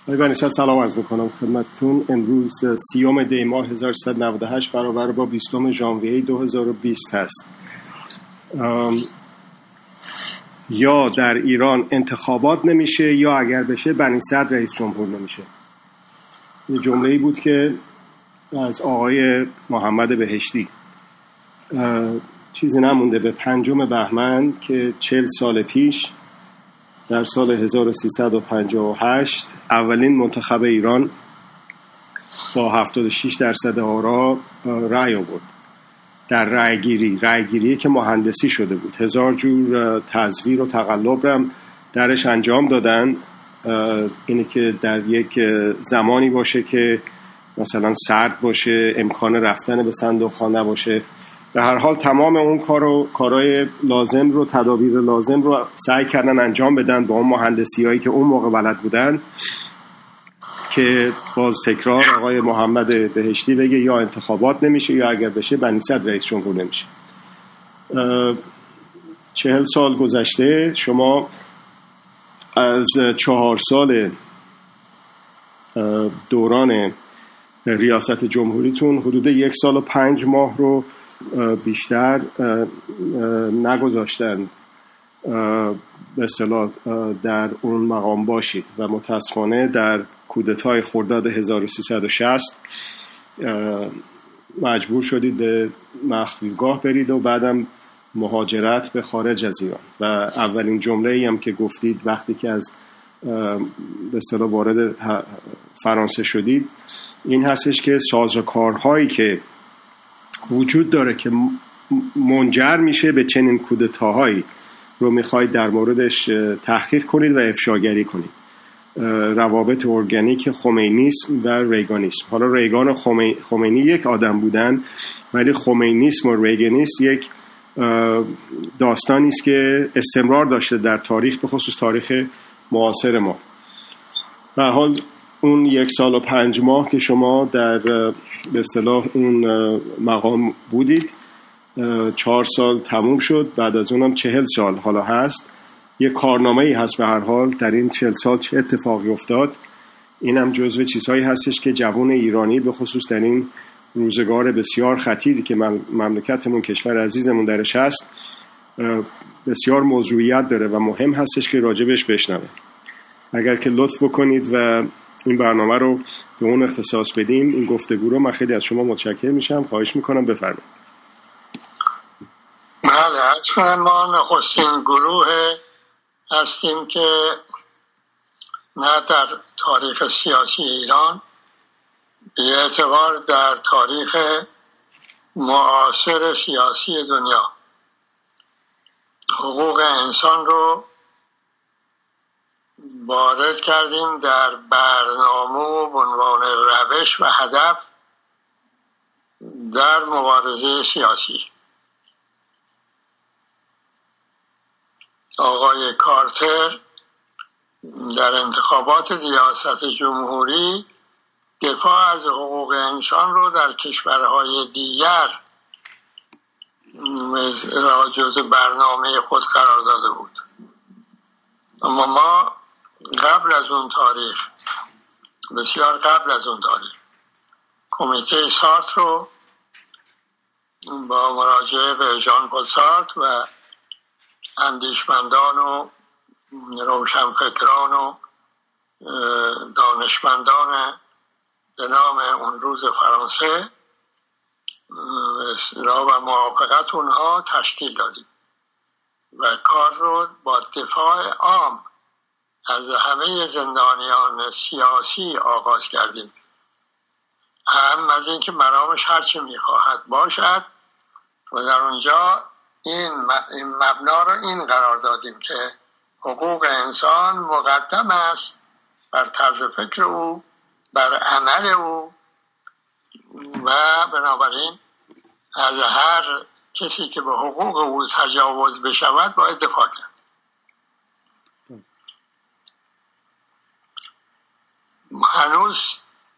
آقای بنی صدر سلام عرض میکنم خدمتتون. امروز 30 دی ماه 1398 برابر با 20 ژانویه 2020 هست. یا در ایران انتخابات نمیشه یا اگر بشه بنی صدر رئیس جمهور نمیشه. یه جمله‌ای بود که از آقای محمد بهشتی، چیزی نمونده به 5 بهمن که 40 سال پیش در سال 1358 اولین منتخب ایران با 76% آرا رأی آورد در رأیگیری که مهندسی شده بود. 1000 جور تزویر و تقلب هم درش انجام دادن. اینه که در یک زمانی باشه که مثلا سرد باشه، امکان رفتن به صندوق ها نباشه. به هر حال تمام اون کارهای لازم رو، تدابیر لازم رو سعی کردن انجام بدن با اون مهندسی هایی که اون موقع بلد بودن که باز تکرار آقای محمد بهشتی بگه یا انتخابات نمیشه یا اگر بشه بنی صدر رئیس جمهور نمیشه. 40 سال گذشته، شما از 4 سال دوران ریاست جمهوریتون حدود 1 سال و 5 ماه رو بیشتر نگذاشتن به اصطلاح در اون مقام باشید و متاسفانه در کودتای خرداد 1360 مجبور شدید به مخفیگاه برید و بعدم مهاجرت به خارج از ایران. و اولین جمله‌ای هم که گفتید وقتی که از به اصطلاح وارد فرانسه شدید این هستش که سازوکارهایی که وجود داره که منجر میشه به چنین کودتاهایی رو میخواید در موردش تحقیق کنید و افشاگری کنید. روابط ارگانیک خمینیسم و ریگانیسم. حالا ریگان و خمینی یک آدم بودن، ولی خمینیسم و ریگانیسم یک داستانی است که استمرار داشته در تاریخ، به خصوص تاریخ معاصر ما. به هر حال اون 1 سال و 5 ماه که شما در به اصطلاح اون مقام بودید، 4 سال تموم شد، بعد از اونم 40 سال حالا هست. یه کارنامه‌ای هست به هر حال در این 40 سال چه اتفاقی افتاد. اینم جزو چیزهایی هستش که جوان ایرانی به خصوص در این روزگار بسیار خطیری که مملکتمون، کشور عزیزمون درش هست، بسیار موضوعیت داره و مهم هستش که راجبش بشنوه. اگر که لطف بکنید و این برنامه رو به اون اختصاص بدیم، این گفتگو رو، من خیلی از شما متشکر میشم. خواهش میکنم بفرمایید. بله، حتما ما نخستین گروه هستیم که نه در تاریخ سیاسی ایران، به اعتبار در تاریخ معاصر سیاسی دنیا حقوق انسان رو وارد کردیم در برنامه و عنوان روش و هدف در مبارزه سیاسی. آقای کارتر در انتخابات ریاست جمهوری دفاع از حقوق انسان رو در کشورهای دیگر را جز برنامه خود قرار داده بود. اما ما قبل از اون تاریخ، بسیار قبل از اون تاریخ، کمیته سارت رو با مراجعه به ژان پل سارت و اندیشمندان و روشنفکران و دانشمندان به نام اون روز فرانسه و موافقت اونها تشکیل دادیم و کار رو با دفاع عام از همه زندانیان سیاسی آغاز کردیم. هم از اینکه مرامش هرچی میخواهد باشد و در اونجا این مبنا رو این قرار دادیم که حقوق انسان مقدم است بر طرز فکر او، بر عمل او، و بنابراین از هر کسی که به حقوق او تجاوز بشود باید دفاع کرد. هنوز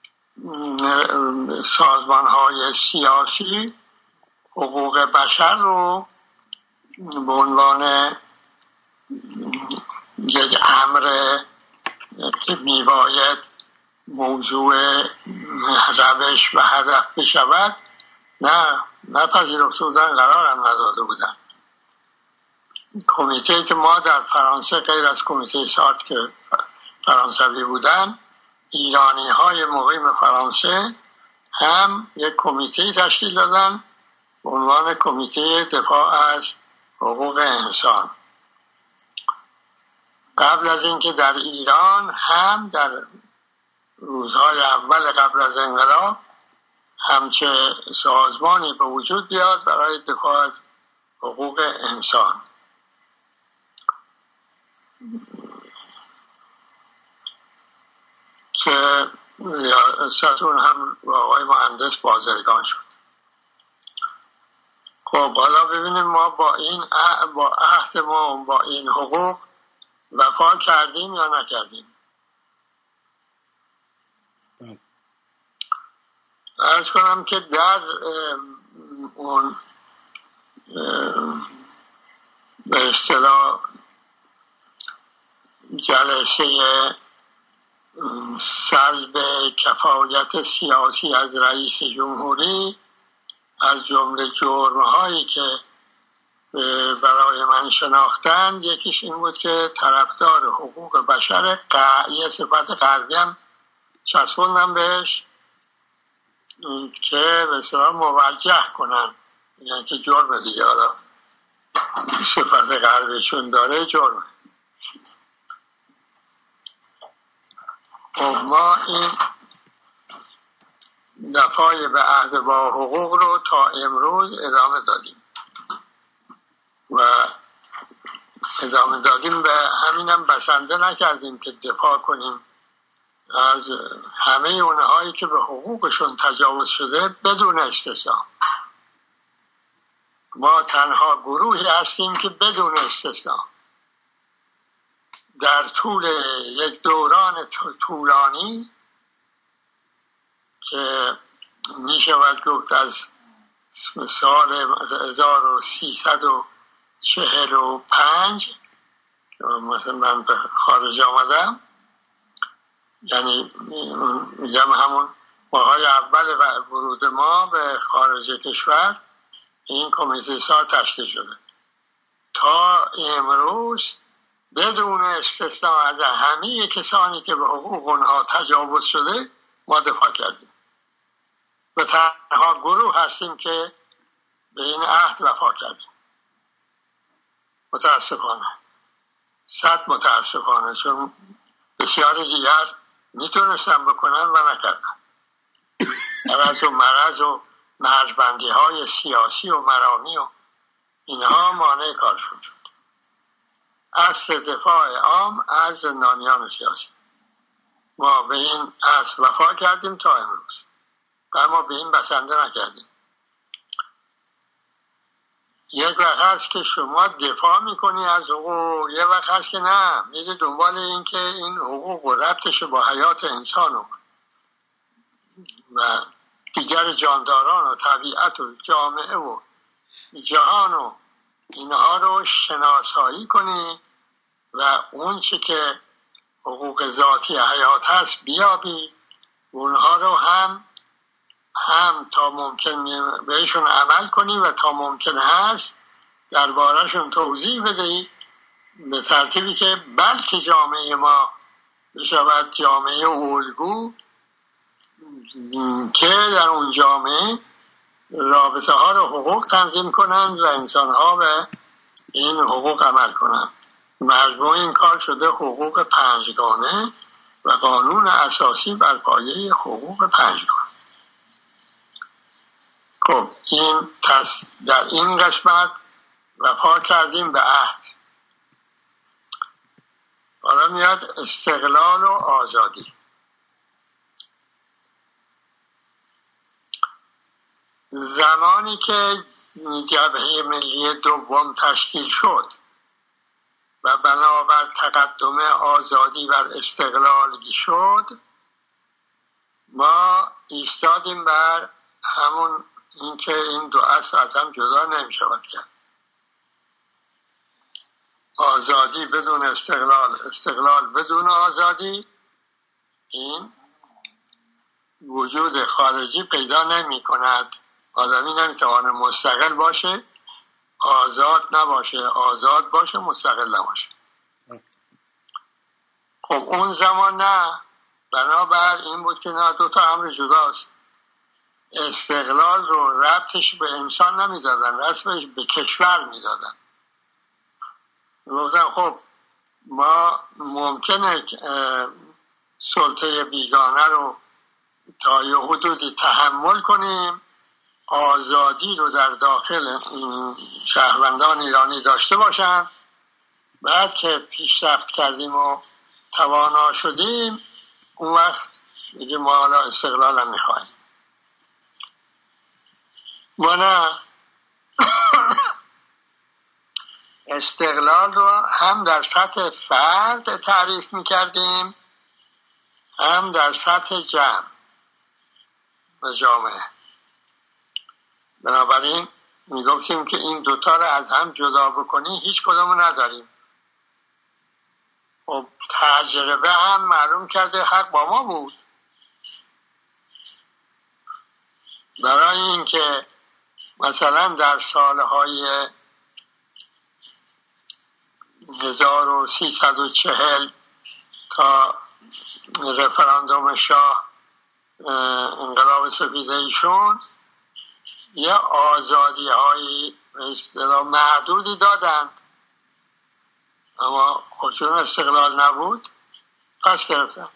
سازمان‌های سیاسی حقوق بشر رو به عنوان یک امر که میباید موضوع روش و هدف بشود نه پذیرفته بودن، قرارم نداده بودن. کمیته که ما در فرانسه غیر از کمیته سارت که فرانسوی بودن، ایرانی های مقیم فرانسه هم یک کمیته تشکیل دادن به عنوان کمیته دفاع از حقوق انسان. قبل از اینکه در ایران هم در روزهای اول قبل از انقلاب همچه سازمانی به وجود بیاد برای دفاع از حقوق انسان که ریاستون هم آقای مهندس بازرگان شد. خب حالا ببینیم ما با عهد ما با این حقوق وفا کردیم یا نکردیم. عرض کنم که در اون به اصطلاح جلسه سلب کفایت سیاسی از رئیس جمهوری، از جمله جرم‌هایی که برای من شناختن، یکیش این بود که طرفدار حقوق بشر، یه صفت غربی هم چسبوندم بهش که به اصطلاح موجه کنن، یعنی که جرم دیگه، حالا صفت غربی چون داره جرم. خب ما این دفاع به عهد با حقوق رو تا امروز ادامه دادیم و ادامه دادیم، به همینم بسنده نکردیم که دفاع کنیم از همه اونهایی که به حقوقشون تجاوز شده بدون استثنا. ما تنها گروهی هستیم که بدون استثنا در طول یک دوران طولانی که می شود گفت از سال 1345 مثلا من به خارج آمدم، یعنی میگم همون ماهای اول ورود ما به خارج کشور، این کمیته سال تشکیل شده. تا امروز بدون استثنا از همه کسانی که به حقوق اونها تجاوز شده ما دفاع کردیم و تنها گروه هستیم که به این عهد وفا کردیم. متاسفانه، صد متاسفانه، چون بسیاری دیگر میتونستن بکنن و نکردن. عوض و مرض و مرزبندی های سیاسی و مرامی و اینها مانع کار شد. اصل دفاع عام از زندانیان سیاسی، ما به این اصل وفا کردیم تا امروز و ما به این بسنده نکردیم. یک وقت هست که شما دفاع میکنی از حقوق، یک وقت هست که نه، میری دنبال این که این حقوق و ربطش با حیات انسان و دیگر جانداران و طبیعت و جامعه و جهان و اینها رو شناسایی کنی و اون چی که حقوق ذاتی حیات هست بیابی، اونها رو هم تا ممکن بهشون عمل کنی و تا ممکن هست دربارهشون توضیح بدهی، به ترتیبی که بلکه جامعه ما بشود جامعه الگو که در اون جامعه رابطه ها رو حقوق تنظیم کنند و انسان ها به این حقوق عمل کنند. مجموع این کار شده حقوق پنجگانه و قانون اساسی بر پایه حقوق پنجگانه. خب این در این قسمت وفا کردیم به عهد. حالا میاد استقلال و آزادی. زمانی که جبهه ملی دوم تشکیل شد و بنابر تقدم آزادی بر استقلال شد، ما ایستادیم بر همون اینکه این دو اصل از هم جدا نمی شود کرد. آزادی بدون استقلال، استقلال بدون آزادی، این وجود خارجی پیدا نمی کند. آدمی نمیتواند مستقل باشه، آزاد نباشه، آزاد باشه مستقل نباشه. خب اون زمان نه، بنابر این بود که نه، دو تا امر جداست. استقلال رو ربطش به انسان نمیدادن، ربطش به کشور میدادن. گفتن خب ما ممکنه سلطه بیگانه رو تا یه حدودی تحمل کنیم، آزادی رو در داخل شهروندان ایرانی داشته باشن، بعد که پیشرفت کردیم و توانا شدیم اون وقت میگه ما حالا استقلال هم میخوایم. ما نه، استقلال رو هم در سطح فرد تعریف میکردیم هم در سطح جمع و جامعه. بنابراین میگفتیم که این دوتا رو از هم جدا بکنی هیچ کدومو نداریم. خب تجربه هم معلوم کرده حق با ما بود. برای اینکه مثلا در سالهای 1340 تا رفراندوم شاه انقلاب سپید ایشون یه آزادی های محدودی دادند، اما خب چون استقلال نبود پس گرفتن.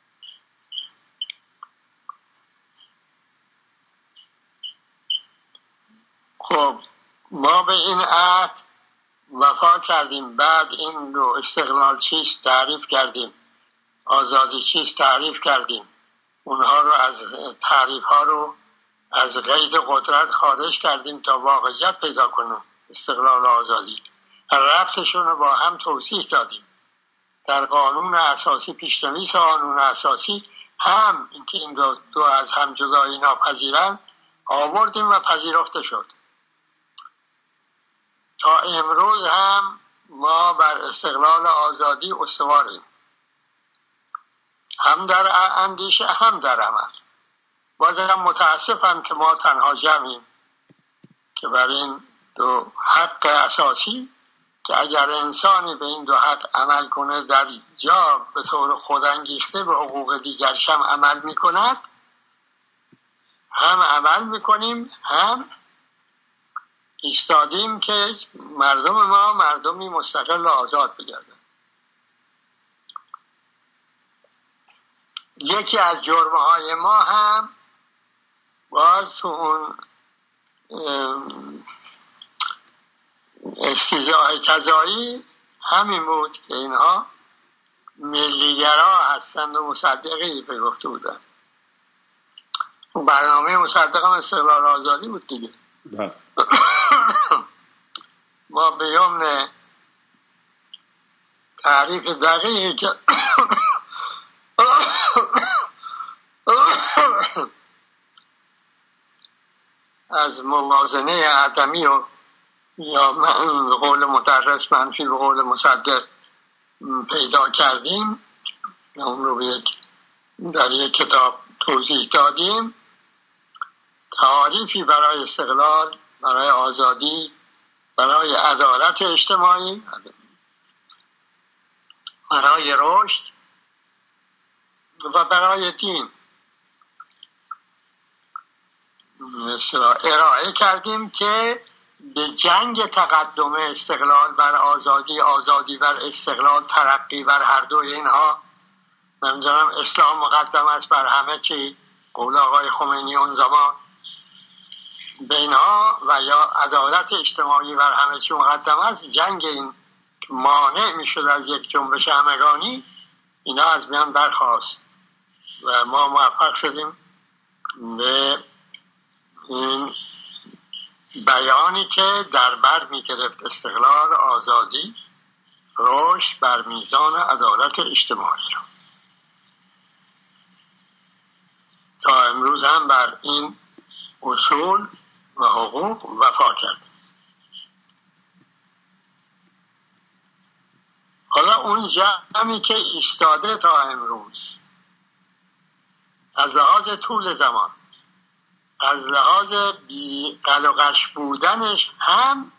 خب ما به این عهد وفا کردیم. بعد این رو استقلال چیست تعریف کردیم، آزادی چیست تعریف کردیم، اونها رو از تعریف ها رو از قید قدرت خارج کردیم تا واقعیت پیدا کنیم. استقلال و آزادی ربطشون رو با هم توضیح دادیم. در قانون اساسی، پیشنویس قانون اساسی هم اینکه این دو از هم جدایی ناپذیرند آوردیم و پذیرفته شد. تا امروز هم ما بر استقلال آزادی استواریم، هم در اندیشه هم در عمل. بازم متاسفم که ما تنها جمعیم که بر این دو حق اساسی که اگر انسانی به این دو حق عمل کنه در جا به طور خودانگیخته به حقوق دیگرش هم عمل میکند، هم عمل میکنیم هم ایستادیم که مردم ما مردمی مستقل و آزاد بگردن. یکی از جرمه های ما هم باز تو اون استیضاح قضایی همین بود که اینها ملیگرا هستند و مصدقی به گفته بودن. برنامه مصدق هم استقلال آزادی بود دیگه. ما به یمن تعریف دقیقی که از موازنه عدمی و یا به قول مدرس منفی به قول مصدق پیدا کردیم، اون رو در یک کتاب توضیح دادیم. تعریفی برای استقلال، برای آزادی، برای عدالت اجتماعی، برای رشد و برای دین ارائه کردیم که به جنگ تقدم استقلال بر آزادی، آزادی بر استقلال، ترقی بر هر دو اینها، نمیدونم اسلام مقدم است بر همه چی، قول آقای خمینی اون زمان، به اینها و یا عدالت اجتماعی بر همه چی مقدم است، جنگ این مانع میشد از یک جنبش همگانی، اینا از میان برخاست و ما موفق شدیم به این بیانی که در بر میگرفت استقلال، آزادی، رشد بر میزان عدالت اجتماعی رو. تا امروز هم بر این اصول و حقوق وفا کرد. حالا اون جمعی که ایستاده تا امروز از لحاظ طول زمان، از لحاظ بی قلقش بودنش هم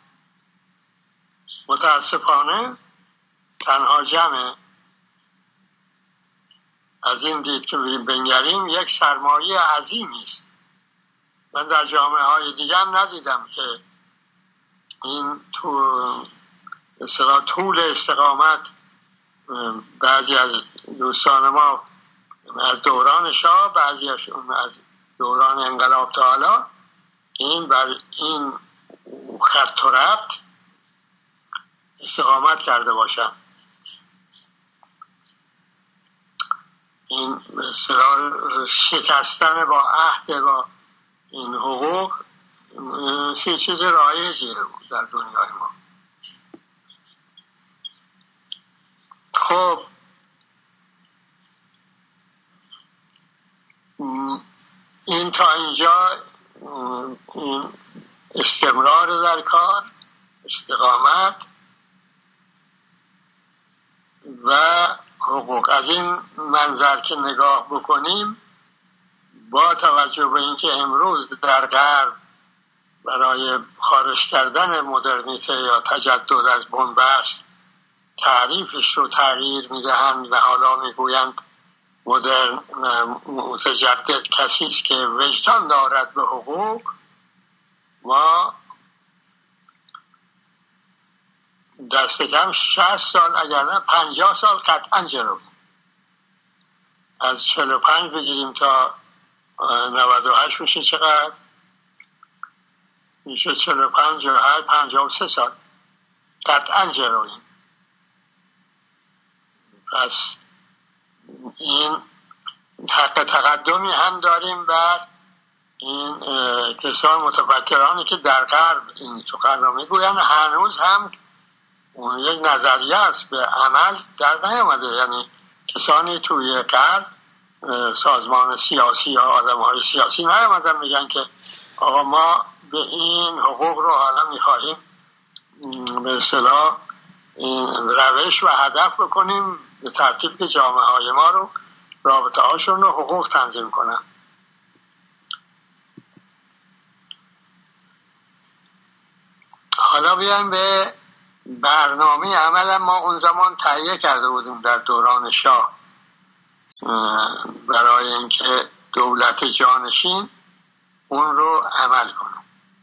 متاسفانه تنها جمعه. از این دید که بنگریم یک سرمایه عظیمی است. من در جامعه های دیگه هم ندیدم که این طول استقامت. بعضی از دوستان ما از دوران شاه، بعضی از دوران انقلاب تا حالا این بر این خط و ربط استقامت کرده باشن. این مثلا شکستن با عهد با این حقوق چیز رایجی بود در دنیای ما. خب این تا اینجا استمرار در کار، استقامت و حقوق. از این منظر که نگاه بکنیم، با توجه به اینکه امروز در غرب برای خارج کردن مدرنیته یا تجدد از بنبست تعریفش رو تغییر میدهند و حالا میگویند مدرن متجدد کسی است که وجدان دارد به حقوق، ما دست کم 60 سال اگر نه 50 سال قطعا جلو. از 45 بگیریم تا 98 میشه چقدر؟ میشه 45 53 سال قطعا جلویم. پس این حق تقدمی هم داریم بر این کسان متفکرانی که در غرب این سخن را میگویند. هنوز هم اون یک نظریه است، به عمل در نیامده. یعنی کسانی توی غرب، سازمان سیاسی یا آدم‌های سیاسی نیامدن میگن که آقا ما به این حقوق رو حالا میخواهیم به اصطلاح روش و هدف بکنیم به ترتیب که جامعه های ما رو رابطه هاشون رو حقوق تنظیم کنن. حالا بیایم به برنامه عمل. ما اون زمان تهیه کرده بودیم در دوران شاه برای اینکه دولت جانشین اون رو عمل کنه.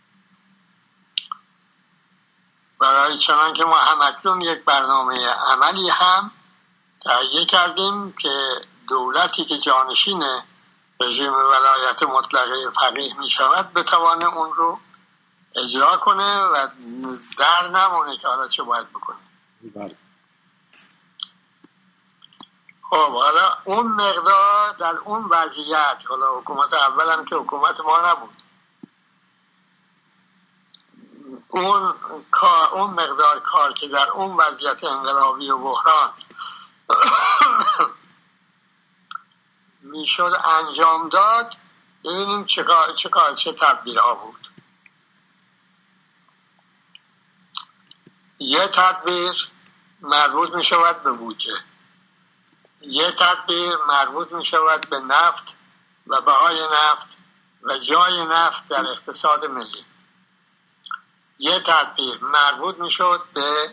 برای چنان که ما همکنون یک برنامه عملی هم تهیه کردیم که دولتی که جانشین رژیم ولایت مطلقه فقیه می شود بتوانه اون رو اجرا کنه و در نمونه که حالا چه باید بکنه. خب حالا اون مقدار در اون وضعیت، حالا حکومت اولم که حکومت ما نبود، اون مقدار کار که در اون وضعیت انقلابی و بحران میشد انجام داد، ببینیم چه تدبیرها بود. یه تدبیر مربوط می شود به بودجه، یه تدبیر مربوط می شود به نفت و بهای نفت و جای نفت در اقتصاد ملی، یه تدبیر مربوط می شد به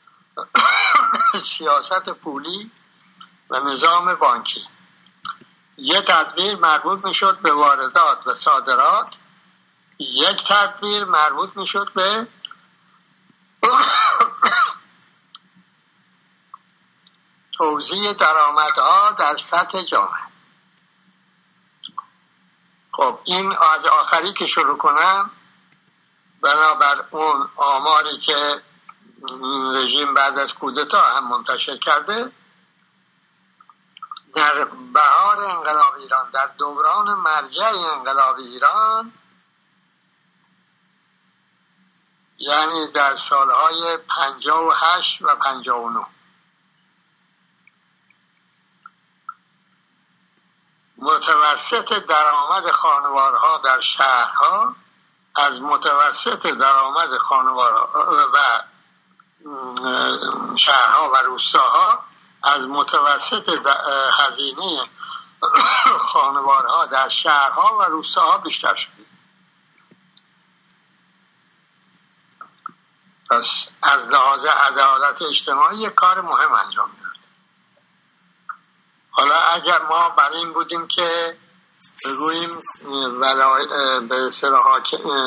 سیاست پولی و نظام بانکی، یه تدبیر مربوط می شد به واردات و صادرات، یک تدبیر مربوط می شد به توزیع درآمدها در سطح جامعه. خب این از آخری که شروع کنم، بنابر اون آماری که رژیم بعد از کودتا هم منتشر کرده، در بهار انقلاب ایران، در دوران مرجع انقلاب ایران، یعنی در سالهای 58 و 59، متوسط درآمد خانوارها در شهرها از متوسط درآمد خانوارها و شهرها و روستاها از متوسط هزینه خانوارها در شهرها و روستاها بیشتر شده. پس از لحاظ عدالت اجتماعی یک کار مهم انجام میاد. حالا اگر ما بر این بودیم که بگوییم به اصطلاح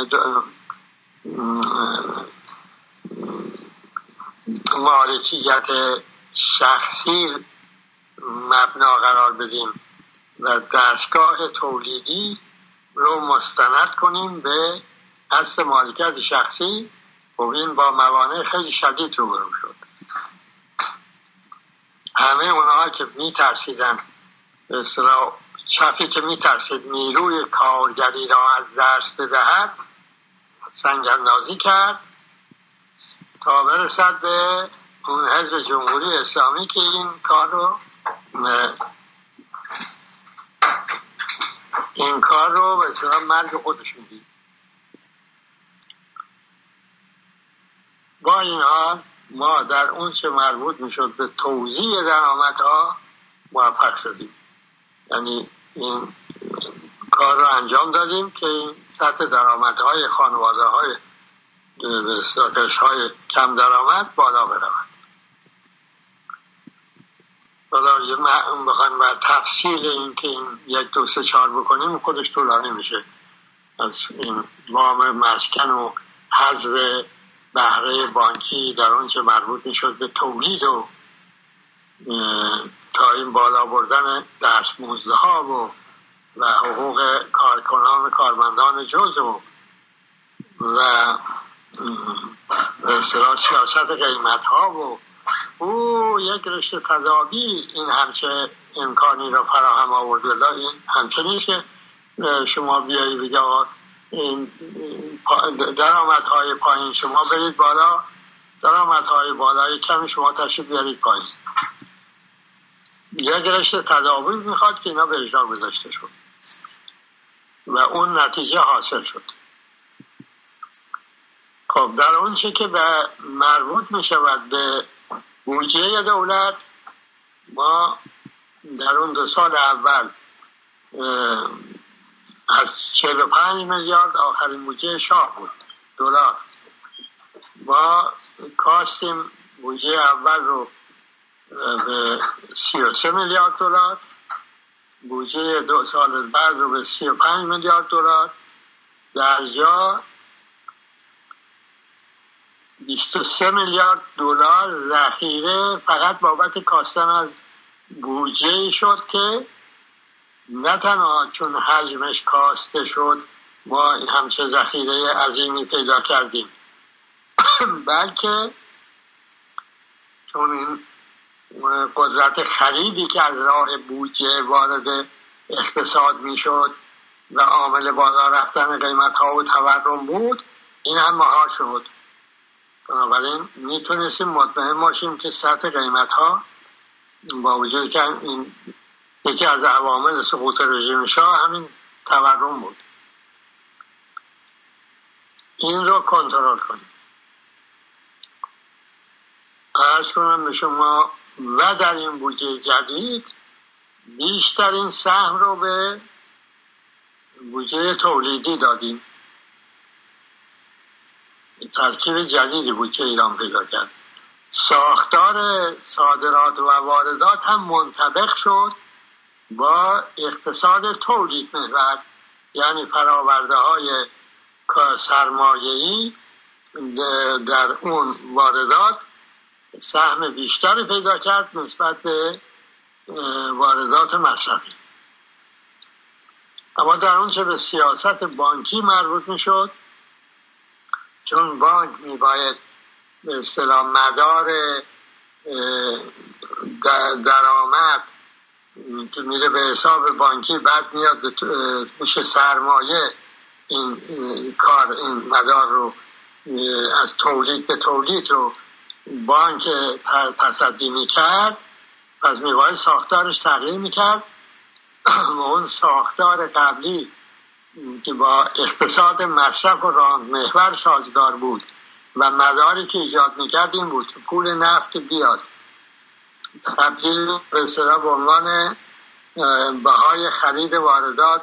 مالکیت شخصی مبنا قرار بدیم و دستگاه تولیدی رو مستند کنیم به اصل مالکیت شخصی، و این با موانع خیلی شدید روبرو شد. همه اونها که میترسیدن، به اصطلاح چپی که میترسید نیروی کارگری را از دست بدهد، سنگ‌اندازی کرد تا برسد به اون حزب جمهوری اسلامی که این کار رو به اصطلاح مرگ خودشون دید. با این حال ما در اون چه مربوط میشد به توزیع درآمدها موفق شدیم، یعنی این کار رو انجام دادیم که این سطح درآمدهای خانواده‌های های کم درآمد بالا برود. حالا بخوایم بر تفصیل این که این 1 2 3 4 بکنیم خودش طولانی میشه، از این وام مسکن و حذف بهره بانکی در اون چه مربوط میشد به تولید و تا این بالا بردن دستمزدها و حقوق کارکنان و کارمندان جزء و اصطلاح سیاست قیمت ها و یک رشته تدابیر این همچه امکانی را فراهم آورد. این همچه نیست که شما بیایید بگید این درآمدهای پایین شما برید بالا، درآمدهای بالای کم شما تشریف بیارید پایین. یک رشته تدابیر میخواد که اینا به اجرا گذاشته شد و اون نتیجه حاصل شد. خب در اون چه که به مربوط میشود به بودجه دولت، ما در اون 2 سال اول از 45 میلیارد آخرین بودجه شاه بود دلار، ما کاستیم بودجه اول رو به 33 میلیارد دلار، بودجه 2 سال بعد رو به 35 میلیارد دلار، در جا 23 میلیارد دلار ذخیره فقط بابت کاستن از بودجه شد که نه تنها چون حجمش کاسته شد ما همچه ذخیره عظیمی پیدا کردیم، بلکه چون این قدرت خریدی که از راه بودجه وارد اقتصاد میشد و عامل بالا رفتن قیمت ها و تورم بود، این هم مهار شد. بنابراین میتونستیم مطمئن باشیم که سطح قیمت ها با وجود که این یکی از عوامل سقوط رژیم شاه همین تورم بود، این رو کنترل کنیم. عرض کنم به شما و در این بودجه جدید بیشترین سهم رو به بودجه تولیدی دادیم. ترکیب جدیدی بودجه ایران پیدا کرد. ساختار صادرات و واردات هم منطبق شد با اقتصاد تولید محور، یعنی فراورده های سرمایه‌ای در اون واردات سهم بیشتری پیدا کرد نسبت به واردات مصرفی. اما در اون چه به سیاست بانکی مربوط می شد، چون بانک می باید به اصطلاح مدار درآمد که میره به حساب بانکی بعد میاد میشه سرمایه، این کار این مدار رو از تولید به تولید رو بانک تصدی میکرد، پس میباید ساختارش تغییر میکرد و اون ساختار قبلی که با اقتصاد مصرف و راند محور سازگار بود و مداری که ایجاد میکرد این بود که پول نفت بیاد تبدیل به اصطلاح به عنوان بهای خرید واردات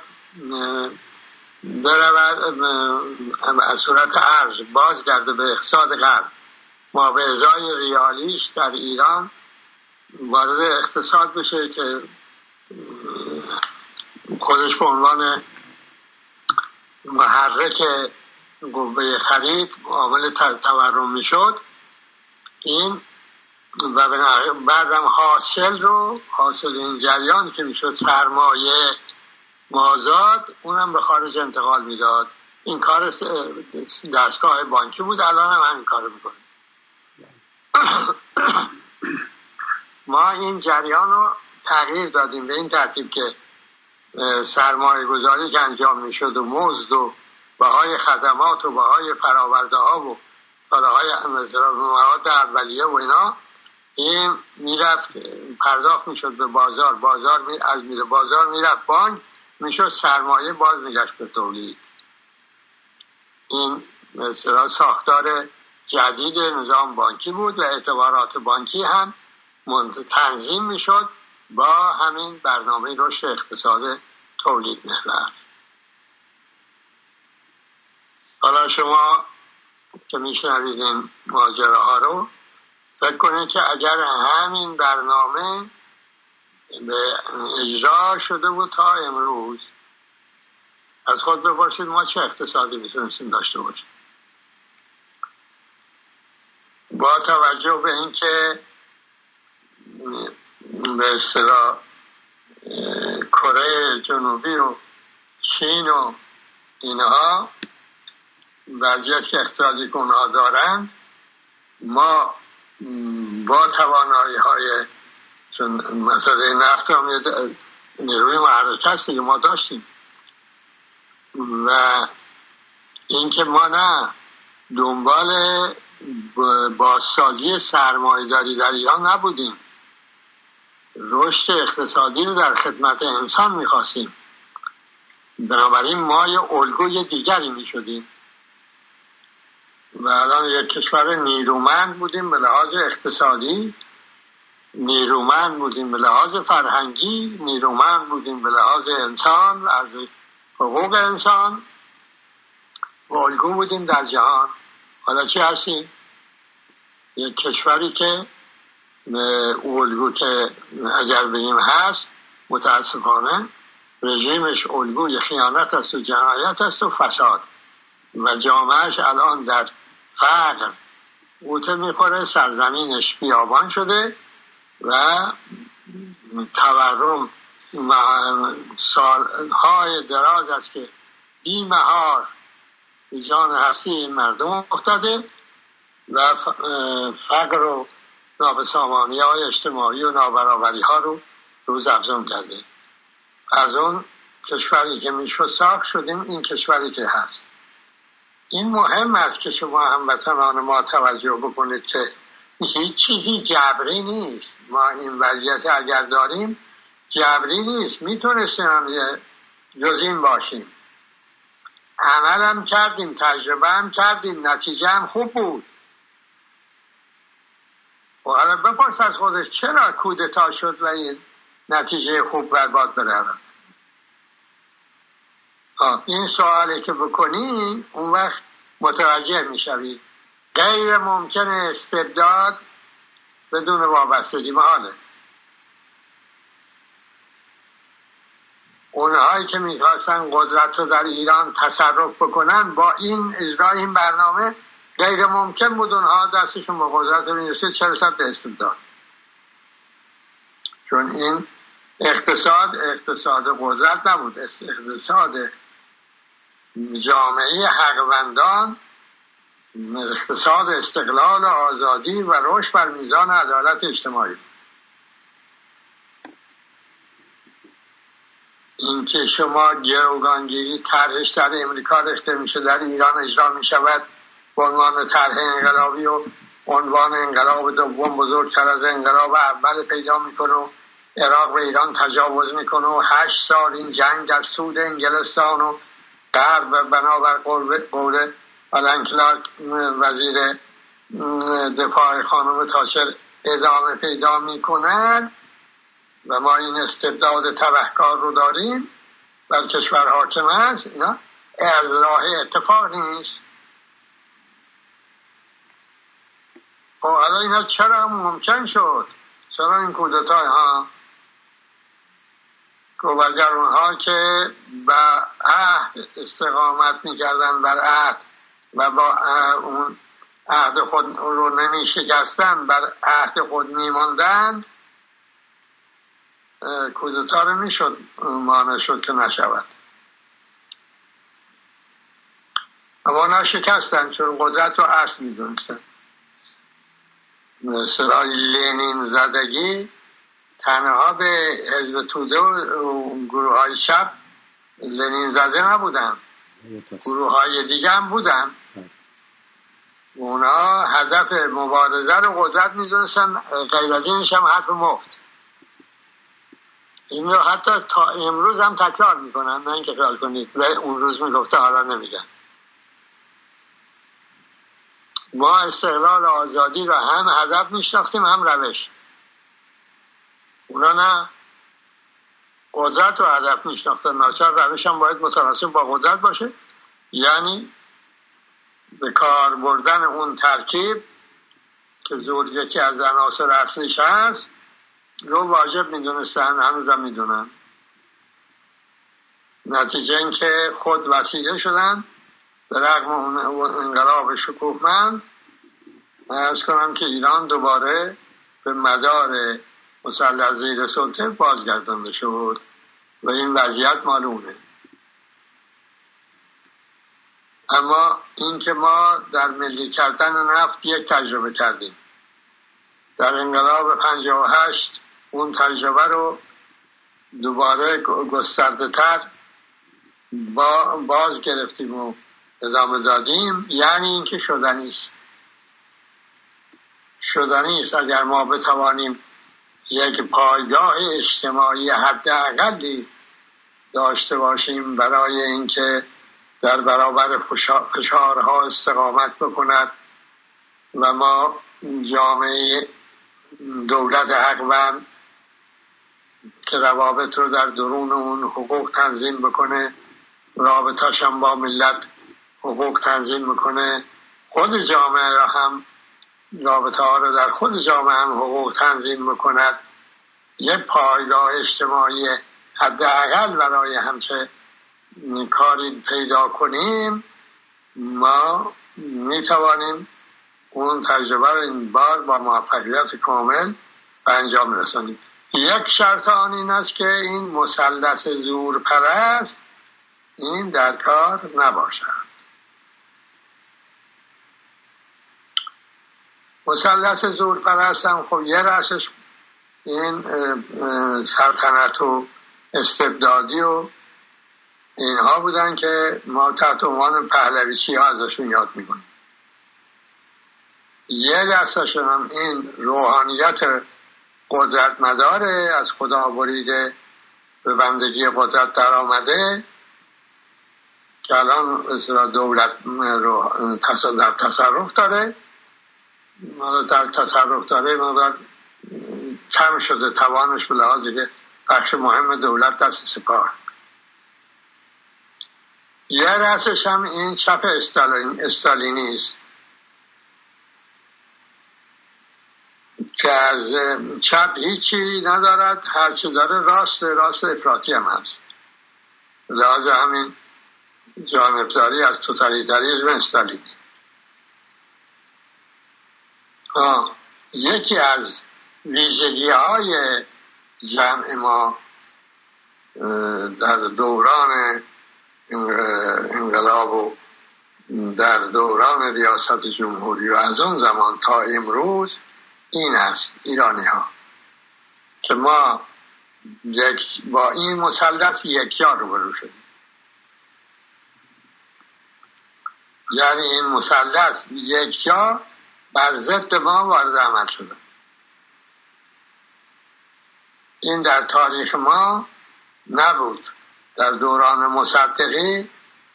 برود از صورت ارز بازگرده به اقتصاد غرب، ما به ازای ریالیش در ایران وارد اقتصاد بشه که خودش به عنوان محرک قوه خرید عامل تورم میشد. این و بعدم حاصل این جریان که میشد سرمایه مازاد، اونم به خارج انتقال میداد. این کار دستگاه بانکی بود، الان هم همین کار میکنه. ما این جریان رو تغییر دادیم به این ترتیب که سرمایه گذاری که انجام میشد و مزد و بهای خدمات و بهای فراورده ها و کالاهای مواد اولیه و اینا، این میرفت پرداخت میشد به بازار، از بازار میرفت بانک، میشد سرمایه باز میگشت به تولید. این مثلا ساختار جدید نظام بانکی بود و اعتبارات بانکی هم تنظیم میشد با همین برنامه رشد اقتصاد تولید محور. حالا شما که میشنوید این ماجراها رو فکر کنید که اگر همین برنامه به اجرا شده بود تا امروز، از خود بپرسید ما چه اقتصادی میتونستیم داشته باشیم. با توجه به اینکه به اصطلاح کره جنوبی و چین و اینها وضعیت اقتصادی که اونها دارن، ما با توانایی های چون مثلا نفت هم نیروی محرک هست که ما داشتیم و اینکه ما نه دنبال بازسازی سرمایه‌داری در ایران نبودیم، رشد اقتصادی رو در خدمت انسان می‌خواستیم. بنابراین ما یه الگوی دیگری می‌شدیم و الان یک کشور نیرومند بودیم به لحاظ اقتصادی، نیرومند بودیم به لحاظ فرهنگی، نیرومند بودیم به لحاظ انسان، از حقوق انسان، الگو بودیم در جهان. حالا چی هستیم؟ یک کشوری که الگو که اگر بگیم هست، متاسفانه رژیمش الگوی خیانت است و جنایت است و فساد و جامعهش الان در فقر غوطه میخوره، سرزمینش بیابان شده و تورم سالهای دراز است که بی مهار جان هستی این مردم افتاده و فقر و نابسامانی های اجتماعی و نابرابری ها رو روز افزون کرده. از اون کشوری که میشد ساخت شدیم این کشوری که هست. این مهم است که شما هموطنان ما توجه بکنید که هیچ چیزی جبری نیست. ما این وضعیت اگر داریم جبری نیست، میتونستیم هم جز این باشیم. عمل هم کردیم، تجربه هم کردیم، نتیجه هم خوب بود. و حالا بپرس از خودش چرا کودتا شد و این نتیجه خوب برباد برود. این سوالی که بکنی اون وقت متوجه میشوی غیر ممکن استبداد بدون وابستگی محاله. اونهایی که میخواستن قدرت رو در ایران تصرف بکنن با این اجرای این برنامه غیر ممکن بود اونها دستشون به قدرت میرسید، چه رسد به استبداد. چون این اقتصاد قدرت نبود، اقتصاد جامعه حقوندان، اقتصاد استقلال و آزادی و رشد بر میزان عدالت اجتماعی. این که شما گروگانگیری طرحش در امریکا ریخته میشه در ایران اجرا میشود به عنوان طرح انقلابی و عنوان انقلاب دوم بزرگتر از انقلاب اول پیدا میکنه و عراق به ایران تجاوز میکنه و 8 سال این جنگ در سود انگلستان و غرب بنابر قول آلن کلارک وزیر دفاع خانم تاچر ادامه پیدا میکنن. و ما این استبداد تبهکار رو داریم بر کشور حاکم است، اینا از راه اتفاق نیست. خب حالا اینا چرا ممکن شد؟ چرا این کودتای ها گوبرگرون ها که با عهد استقامت میکردن بر عهد و با اون عهد خود رو نمی شکستن، بر عهد خود میماندن، کودتا رو میشد مانع شد که نشود. اما نشکستن چون قدرت رو اصل میدونستن. مثلا لنین زدگی تنها به حزب توده و گروه های چپ لنین زده نبودن، گروه های دیگه هم بودن. اونا هدف مبارزه رو قدرت میدونستن، غیر از اینش هم حرف مفت. این رو حتی تا امروز هم تکرار میکنن، نه اینکه خیال کنید اون روز میگفته حالا نمیگن. ما استقلال آزادی رو هم هدف میشناختیم هم روش. اونا نه، قدرت رو هدف میشناختن، ناچار روش هم باید متناسب با قدرت باشه. یعنی به کار بردن اون ترکیب که زور یکی از عناصر اصلیش هست رو واجب میدونستن، هنوزم میدونن. نتیجه این که خود وسیله شدن به رغم اون انقلاب شکوهمند. من ارز کنم که ایران دوباره به مدار مسلح زیر سلطه بازگردانده شد و این وضعیت معلومه. اما این که ما در ملی کردن نفت یک تجربه کردیم، در انقلاب 58 اون تجربه رو دوباره گسترده تر باز گرفتیم و ادامه دادیم. یعنی این که شدنی است اگر ما بتوانیم یک پایگاه اجتماعی حداقلی داشته باشیم برای اینکه در برابر فشارها استقامت بکند و ما جامعه دولت حقوند که روابط رو در درون اون حقوق تنظیم بکنه، رابطه‌اش هم با ملت حقوق تنظیم بکنه، خود جامعه را هم رابطه ها رو در خود جامعه هم حقوق تنظیم بکند، یک پایگاه اجتماعی حداقل برای همچه کاری پیدا کنیم، ما میتوانیم اون تجربه رو این بار با موفقیت کامل به انجام رسانیم. یک شرط آن این است که این مثلث زورپرست این در کار نباشد. مثلث زورپرست هم خب یه رأسش این سلطنت و استبدادی و اینها بودن که ما تحت عنوان پهلویچی ها ازشون یاد میکنیم. یه دستشون هم این روحانیت قدرت مداره، از خدا بریده به بندگی قدرت در آمده، که الان دولت رو در تصرف داره. در تصرف داره مقدار کم شده توانش به لحاظی که بخش مهم دولت دست سپاه. یه رأسش هم این چپ استالینی است که از چپ هیچی ندارد، هرچی داره راست افراطی هم هست. لحاظ همین جانبداری از توتالیتاریسم استالینی. یکی از ویژگی های جمع ما در دوران انقلاب و در دوران ریاست جمهوری و از اون زمان تا امروز این است، ایرانی ها، که ما با این مثلث یکجا روبرو شدیم. یعنی این مثلث یکجا بر ضد ما وارد عمل شده. این در تاریخ ما نبود. در دوران مصدقی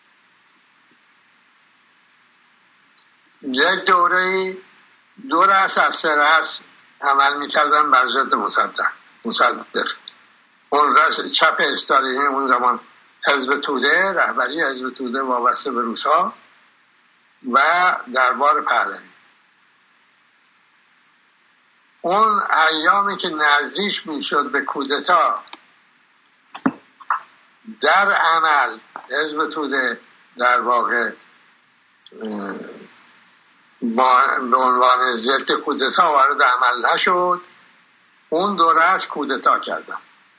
یک دوره دو رأس از سه رأس عمل میکردن بر ضد مصدق. اون چپ استالینی اون زمان حزب توده، رهبری حزب توده وابسته به روس‌ها و دربار پهلوی. اون ایامی که نزدیک میشد به کودتا، در عمل حزب توده در واقع به عنوان ضد کودتا وارد عمل نشد. اون دوره از کودتا کردن.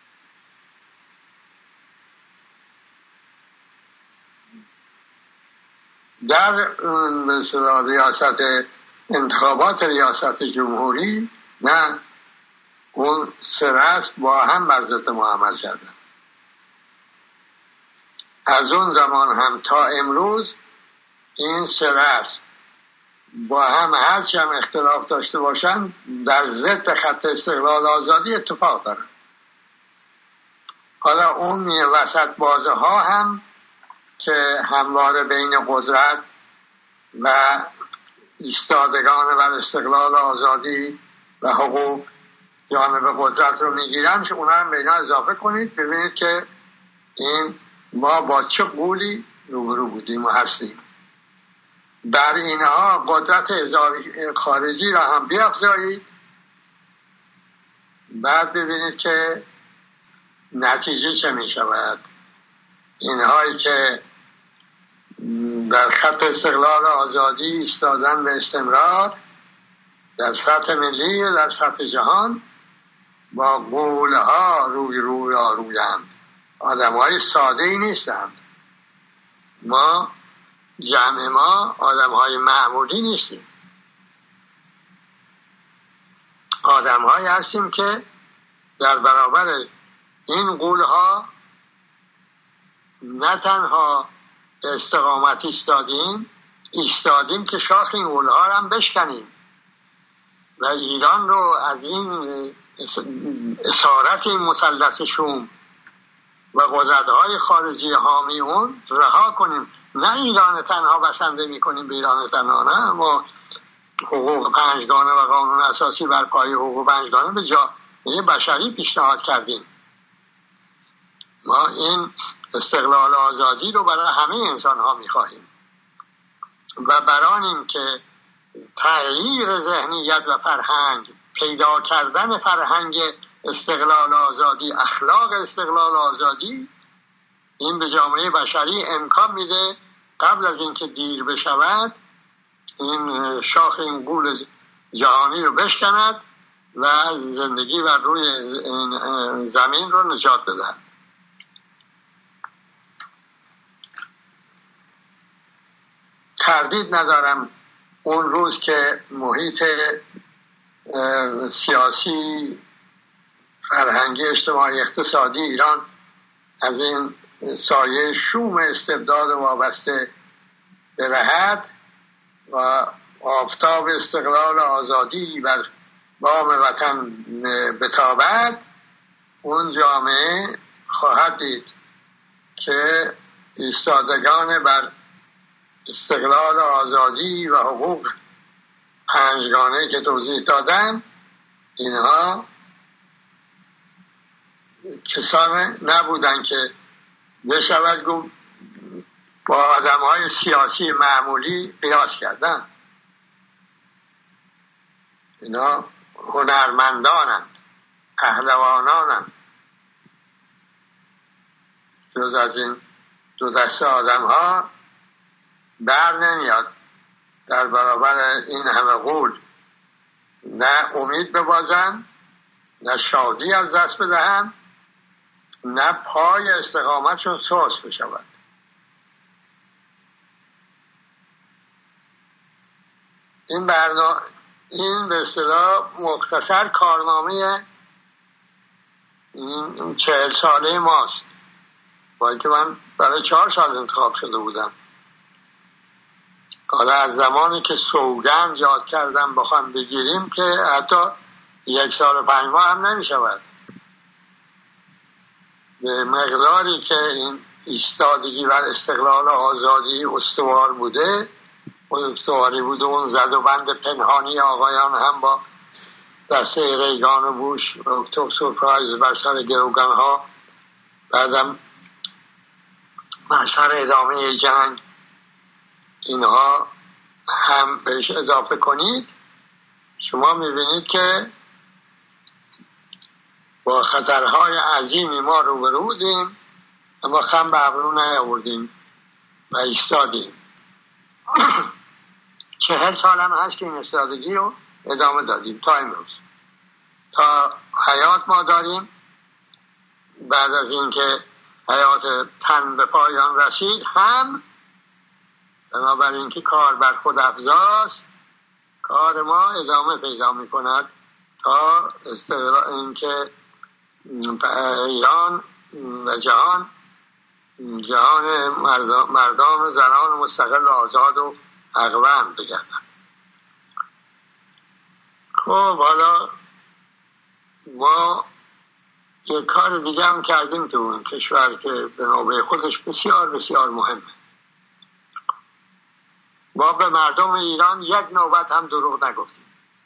در ریاست انتخابات ریاست جمهوری نه، اون سه رسم با هم بر ضد ما عمل کردن. از اون زمان هم تا امروز این سه رسم با هم هرچی هم اختلاف داشته باشن در ضد خط استقلال آزادی اتفاق دارن. حالا اون وسط بازه ها هم که همواره بین قدرت و ایستادگان بر استقلال آزادی و حقوق جانب قدرت رو میگیرن، اونا هم به اینا اضافه کنید، ببینید که این ما با چه قولی روبرو بودیم و هستیم. در اینها قدرت خارجی را هم بیافزایید، بعد ببینید که نتیجه چه می شود. اینهایی که در خط استقلال آزادی ایستادن به استمرار در سطح ملی و در سطح جهان با قولها رویند. آدم های ساده ای نیستند. ما جمع ما آدم های معمولی نیستیم. آدم های هستیم که در برابر این قولها نه تنها استقامت ایستادیم که شاخ این قولها رو هم بشکنیم و ایران رو از این اسارت این مثلث شوم و قدرت‌های خارجی حامی اون رها کنیم. نه ایران تنها بسنده می‌کنیم به ایران تنها، نه، ما حقوق پنجگانه و قانون اساسی بر پایه حقوق پنجگانه به جامعه بشری پیشنهاد کردیم. ما این استقلال آزادی رو برای همه انسان ها می‌خواهیم و برانیم که تغییر ذهنیت و فرهنگ، پیدا کردن فرهنگ استقلال آزادی، اخلاق استقلال آزادی، این به جامعه بشری امکان میده قبل از اینکه دیر بشود این شاخ این قول جهانی رو بشکند و زندگی بر روی این زمین رو نجات بدهد. تردید ندارم اون روز که محیط سیاسی، فرهنگی، اجتماعی، اقتصادی ایران از این سایه شوم استبداد وابسته برهد و آفتاب استقلال آزادی بر بام وطن بتابد، اون جامعه خواهد دید که ایستادگان بر استقلال آزادی و حقوق پنجگانه که توضیح دادن، اینها کسان نبودن که بشود گفت با آدم‌های سیاسی معمولی قیاس کردن. اینا هنرمندانند، پهلوانانند. جز از این دو دسته آدم‌ها بر نمیاد در برابر این همه قول نه امید ببازن، نه شادی از دست بدهن، نه پای استقامتشون سوس بشود. این به اصطلاح مختصر کارنامه این 40 ساله ماست، با اینکه من برای 4 سال انتخاب شده بودم. حالا از زمانی که سوگند یاد کردم بخوام بگیریم که حتی 1 سال و 5 ماه هم نمی شود. به مقداری که این ایستادگی بر استقلال آزادی استوار بوده، اون استواری بوده، اون زد و بند پنهانی آقایان هم با دسته ریگان و بوش و اکتبر سورپرایز بر سر گروگان ها، بعدم بر سر ادامه جنگ، اینها هم بهش اضافه کنید، شما میبینید که با خطرهای عظیمی ما روبرو بودیم، اما خم به ابرو نیاوردیم و ایستادیم. 40 سال هم هست که این استراتژی رو ادامه دادیم تا امروز، تا حیات ما داریم. بعد از اینکه حیات تن به پایان رسید هم بنابراین که کار بر خود افزاست، کار ما ادامه پیدا می کند تا اینکه ایران و جهان مردان و زنان مستقل و آزاد و حقوند بگردن. خب حالا ما یک کار دیگه هم کردیم تو این کشور که به نوبه خودش بسیار بسیار مهمه. ما به مردم ایران یک نوبت هم دروغ نگفتیم.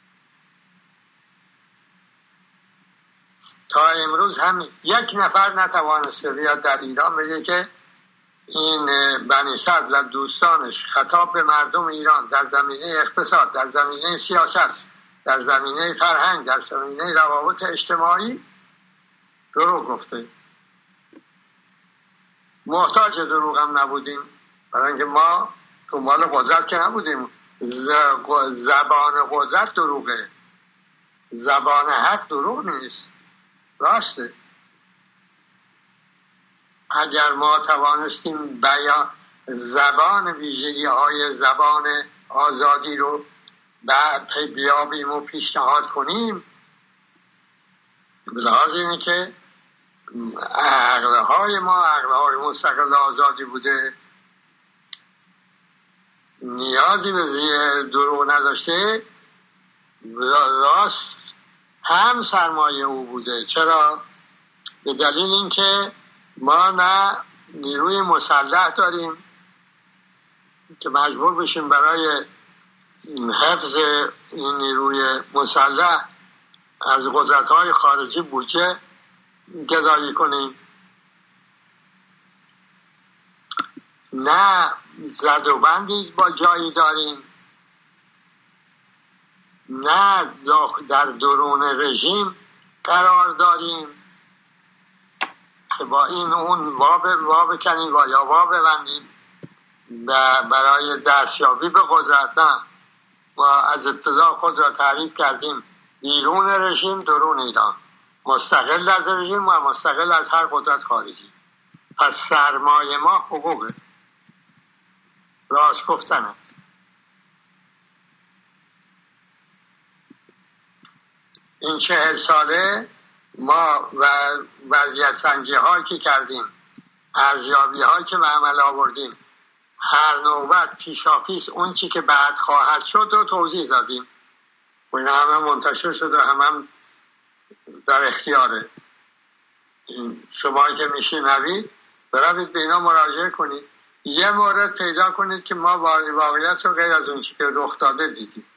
تا امروز هم یک نفر نتوانسته بیاد در ایران بگه که این بنی صدر و دوستانش خطاب به مردم ایران در زمینه اقتصاد، در زمینه سیاست، در زمینه فرهنگ، در زمینه روابط اجتماعی دروغ گفته. محتاج دروغ هم نبودیم، برای اینکه ما دنبال قدرت که نبودیم. زبان قدرت دروغه، زبان حق دروغ نیست، راسته. اگر ما توانستیم بیان زبان ویژگی های زبان آزادی رو بیابیم و پیشنهاد کنیم، به لحاظ اینه که عقلهای ما عقلهای مستقل آزادی بوده، نیازی به دروغ نداشته، راست هم سرمایه او بوده. چرا؟ به دلیل اینکه ما نه نیروی مسلح داریم که مجبور بشیم برای حفظ این نیروی مسلح از قدرت‌های خارجی بودجه گدایی کنیم، نه زد و بندی با جایی داریم، نه در درون رژیم قرار داریم که با این اون وا بکنیم و یا وا ببندیم برای دستیابی به قدرت. نه، و از ابتدا خود را تعریف کردیم بیرون رژیم، درون ایران، مستقل از رژیم و مستقل از هر قدرت خارجی. پس سرمایه ما حقوقه، راست گفتنه. این 40 ساله ما و وضعیت سنجی هایی که کردیم، ارزیابی هایی که به عمل آوردیم، هر نوبت پیشاپیش اون چی که بعد خواهد شد رو توضیح دادیم و این همه منتشر شد و هم در اختیاره. شما که میشنوید برید به اینا مراجعه کنید، یه مورد پیدا کنید که ما واقعیت رو غیر از اون چی که رخ داده دیدیم.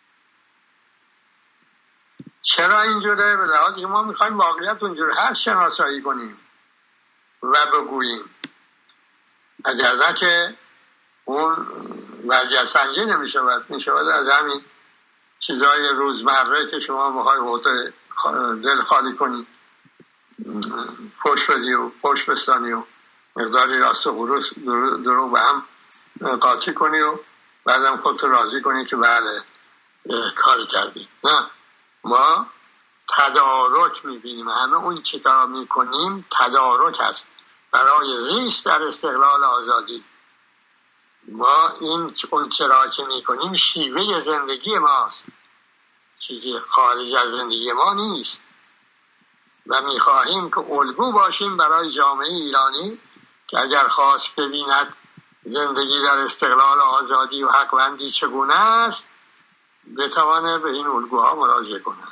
چرا اینجوره؟ به لحاظ که ما میخوایم واقعیت اونجور هست شناسایی کنیم و بگوییم، اگر نه که اون وضعیت سنجی میشود از همین چیزای روزمره که شما میخوای دل خالی کنی، پشت بدی و پشت بستانی و مقداری راست و دروغ به هم قاطی کنی و بعدم خودتو راضی کنی که بله کار کردی. نه، ما تدارک میبینیم. همه اون چی کار میکنیم تدارک هست برای زیست در استقلال آزادی. ما اون چرا که میکنیم شیوه زندگی ماست، چیزی خارج از زندگی ما نیست و میخواهیم که الگو باشیم برای جامعه ایرانی که اگر خواست ببیند زندگی در استقلال آزادی و حقوندی چگونه است بتوانه به این الگوها مراجعه کنند.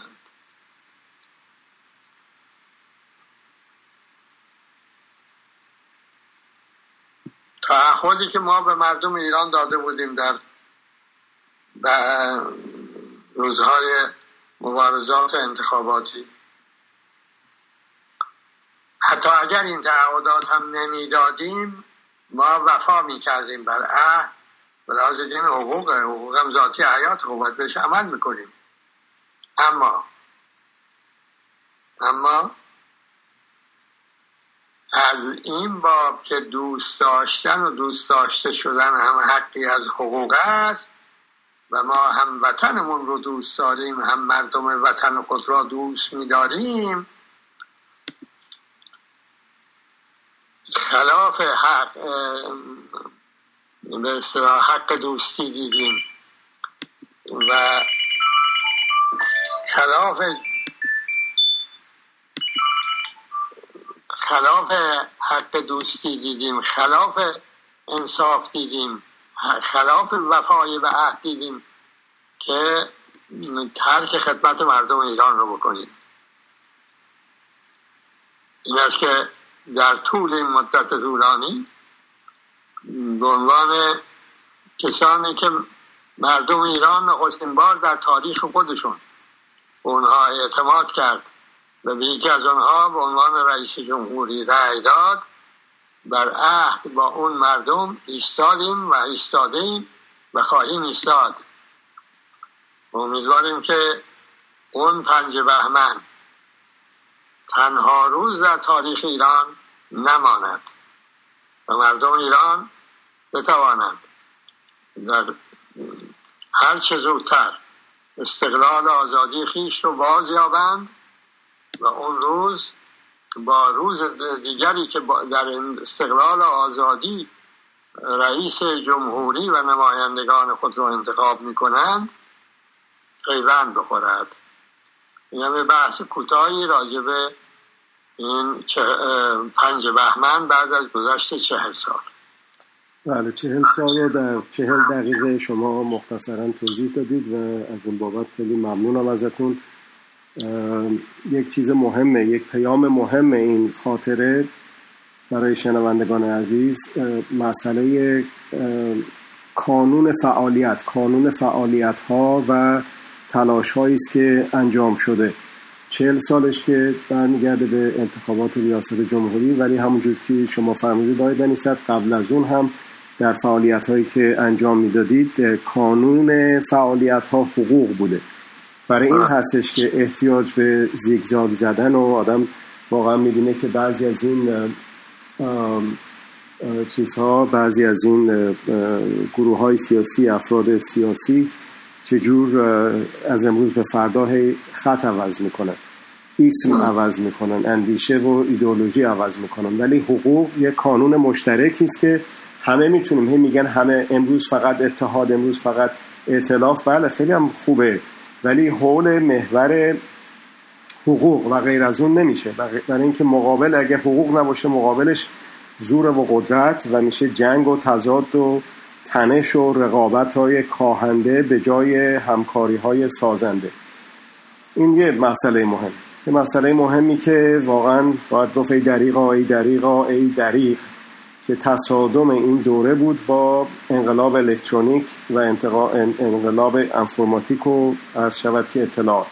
تعهدی که ما به مردم ایران داده بودیم در روزهای مبارزات انتخاباتی. حتی اگر این تعهدات هم نمیدادیم ما وفا میکردیم بر عهد، به لحاظ این حقوق هم ذاتی حیات حقوقت بهش عمل میکنیم. اما از این باب که دوست داشتن و دوست داشته شدن هم حقی از حقوق است و ما هم وطنمون رو دوست داریم، هم مردم وطن خود را دوست می‌داریم، خلاف حق به اصطلاح حق دوستی دیدیم و خلاف حق دوستی دیدیم، خلاف انصاف دیدیم، خلاف وفای به عهد دیدیم که ترک خدمت مردم ایران رو بکنیم. این است که در طول این مدت طولانی به عنوان کسانی که مردم ایران نخستین بار در تاریخ خودشون اونها اعتماد کرد و به یکی از اونها به عنوان رئیس جمهوری رأی داد، بر عهد با اون مردم ایستادیم و ایستادیم و خواهیم ایستاد. امیدواریم که اون 5 بهمن تنها روز در تاریخ ایران نماند و مردم ایران بتوانند در هر چه زودتر استقلال آزادی خیش رو بازیابند و اون روز با روز دیگری که در استقلال آزادی رئیس جمهوری و نمایندگان خود را انتخاب می‌کنند پیوند بخورد. این بحث کوتاهی راجع به این 5 بهمن بعد از گذشت 40 سال. بله، 40 سال رو در 40 دقیقه شما مختصراً توضیح دادید و از این بابت خیلی ممنونم ازتون. یک چیز مهمه، یک پیام مهم این خاطره برای شنوندگان عزیز، مسئله قانون فعالیت ها و تلاش هایی است که انجام شده. 40 سالش که برمیگرده به انتخابات ریاست جمهوری، ولی همونجور که شما فرمودید آقای بنی صدر، قبل از اون هم در فعالیت هایی که انجام میدادید قانون فعالیت ها حقوق بوده. برای این هستش که احتیاج به زیگزاگ زدن و آدم واقعا میبینه که بعضی از این چیزها، بعضی از این گروه های سیاسی، افراد سیاسی چجور از امروز به فردا خط عوض میکنن، اسم عوض میکنن، اندیشه و ایدئولوژی عوض میکنن. ولی حقوق یک قانون مشترکی است که همه میتونیم، میگن همه امروز فقط اتحاد، امروز فقط ائتلاف. بله خیلی هم خوبه، ولی حول محور حقوق و غیر از اون نمیشه. برای اینکه مقابل اگه حقوق نباشه مقابلش زور و قدرت و میشه جنگ و تضاد و تنش و رقابت‌های کاهنده به جای همکاری‌های سازنده. این یه مسئله مهم، یه مسئله مهمی که واقعا باید گفت ای دریغ که تصادم این دوره بود با انقلاب الکترونیک و انقلاب انفرماتیک و عرض شود که اطلاعات.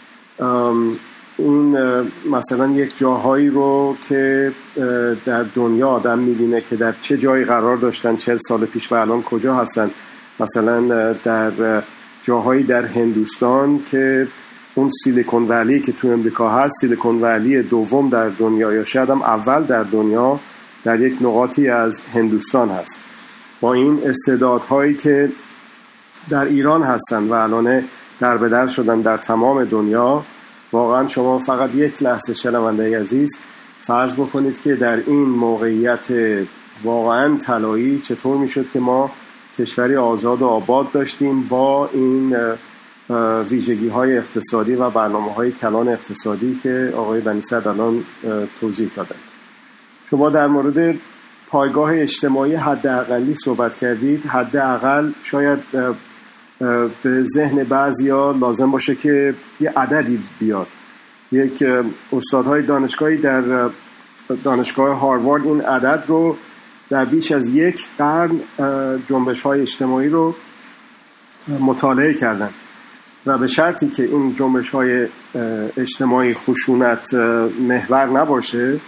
این مثلا یک جاهایی رو که در دنیا آدم می‌بینه که در چه جایی قرار داشتن 40 سال پیش و الان کجا هستن. مثلا در جاهایی در هندوستان که اون سیلیکون ولی که تو امریکا هست، سیلیکون ولی دوم در دنیا یا شاید هم اول در دنیا در یک نقاطی از هندوستان هست. با این استعدادهایی که در ایران هستن و الان در به در شدن در تمام دنیا، واقعا شما فقط یک لحظه شنونده عزیز فرض بکنید که در این موقعیت واقعا طلایی چطور میشد که ما کشوری آزاد و آباد داشتیم با این ویژگی های اقتصادی و برنامه های کلان اقتصادی که آقای بنی صدر الان توضیح دادن. شما در مورد پایگاه اجتماعی حداقلی صحبت کردید. حداقل شاید به ذهن بعضیا لازم باشه که یه عددی بیاد. یک استادهای دانشگاهی در دانشگاه هاروارد این عدد رو در بیش از 1 قرن جنبش‌های اجتماعی رو مطالعه کردن و به شرطی که این جنبش‌های اجتماعی خشونت محور نباشه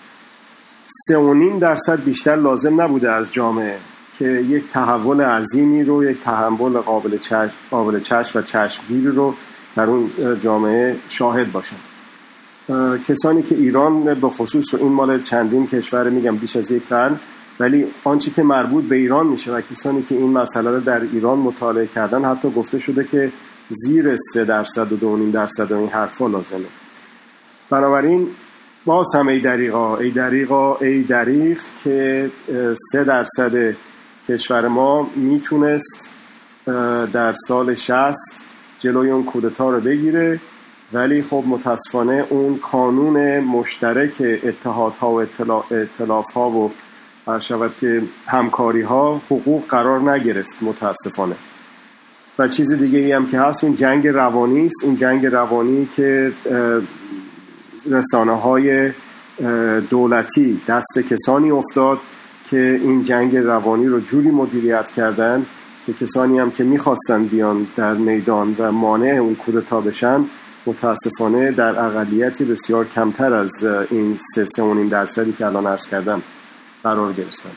3.5% بیشتر لازم نبوده از جامعه که یک تحول عظیمی رو، یک تحول قابل چشم و چشمگیری رو در اون جامعه شاهد باشن. کسانی که ایران به خصوص و این مال چندین کشور، میگم بیش از یک قرن، ولی آنچه که مربوط به ایران میشه و کسانی که این مسئله رو در ایران مطالعه کردن حتی گفته شده که زیر 3% و 2.5% این حرفا لازمه. بنابراین باز هم ای دریغ که 3% کشور ما میتونست در سال 60 جلوی اون کودتا رو بگیره، ولی خب متاسفانه اون قانون مشترک اتحادها و ائتلافها و شود که همکاری‌ها حقوق قرار نگرفت متاسفانه. و چیز دیگه ای هم که هست اون جنگ روانی است، اون جنگ روانی که رسانه‌های دولتی دست کسانی افتاد که این جنگ روانی رو جوری مدیریت کردن که کسانی هم که می‌خواستن بیان در میدان و مانع اون کودتا بشن متاسفانه در اقلیتی بسیار کمتر از این 3.5% که الان عرض کردم قرار گرفتن.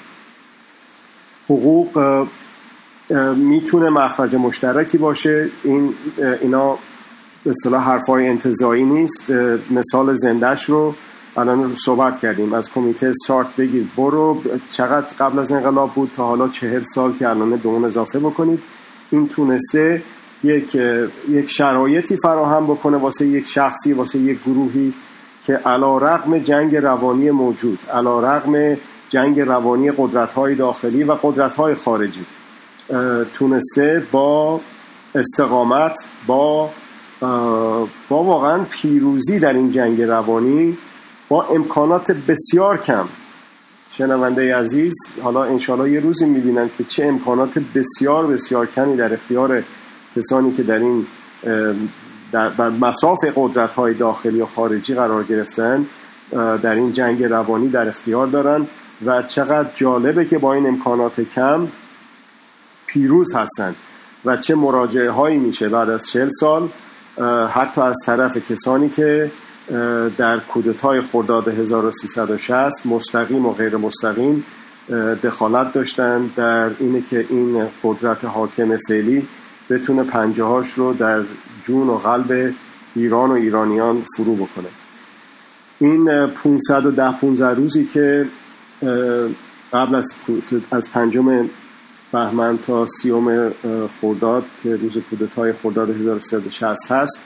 حقوق میتونه مخرج مشترکی باشه، اینا به اصطلاح حرفای انتزاعی نیست. مثال زندهش رو الان صحبت کردیم، از کمیته سارت بگیر برو چقدر قبل از انقلاب بود تا حالا 40 سال که الان به اون اضافه بکنید، این تونسته یک شرایطی فراهم بکنه واسه یک شخصی، واسه یک گروهی که علی‌رغم جنگ روانی موجود، علی‌رغم جنگ روانی قدرت‌های داخلی و قدرت‌های خارجی، تونسته با استقامت، با واقعا پیروزی در این جنگ روانی، با امکانات بسیار کم. شنونده عزیز حالا انشالله یه روزی می‌بینن که چه امکانات بسیار بسیار کمی در اختیار کسانی که در این بر مساف قدرت‌های داخلی و خارجی قرار گرفتن در این جنگ روانی در اختیار دارن و چقدر جالبه که با این امکانات کم پیروز هستن و چه مراجعه هایی میشه بعد از 40 سال حتی از طرف کسانی که در کودتای خرداد 1360 مستقیم و غیر مستقیم دخالت داشتن در اینه که این قدرت حاکم فعلی بتونه پنجه‌هاش رو در جون و قلب ایران و ایرانیان فرو بکنه. این 510-15 روزی که قبل از 5 بهمن تا 30 خرداد که روز کودتای خرداد 1360 هست،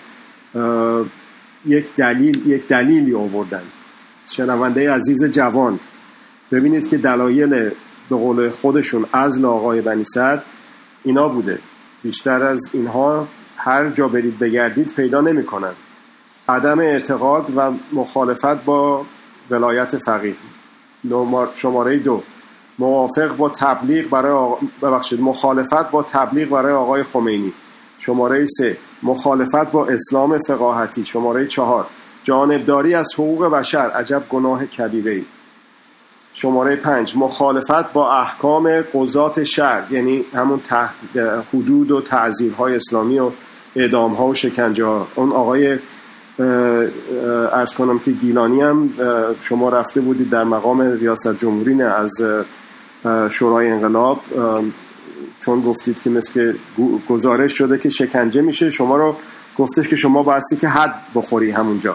یک دلیلی آوردن. شنونده عزیز جوان، ببینید که دلایل به قول خودشون عزل آقای بنی صدر اینا بوده. بیشتر از اینها هر جا برید بگردید پیدا نمی کنن. عدم اعتقاد و مخالفت با ولایت فقیه. شماره 2 مخالفت با تبلیغ برای آقای خمینی. شماره 3 مخالفت با اسلام فقاهتی. شماره 4 جانبداری از حقوق بشر، عجب گناه کبیره‌ای. شماره 5 مخالفت با احکام قضات شرع، یعنی همون حدود و تعزیرهای اسلامی و اعدام‌ها و شکنجه‌ها. اون آقای عرض کنم که گیلانی هم شما رفته بودید در مقام ریاست جمهوری، نه از شورای انقلاب، چون گفتید که مثل گزارش شده که شکنجه میشه، شما رو گفتش که شما بایستی که حد بخوری همونجا.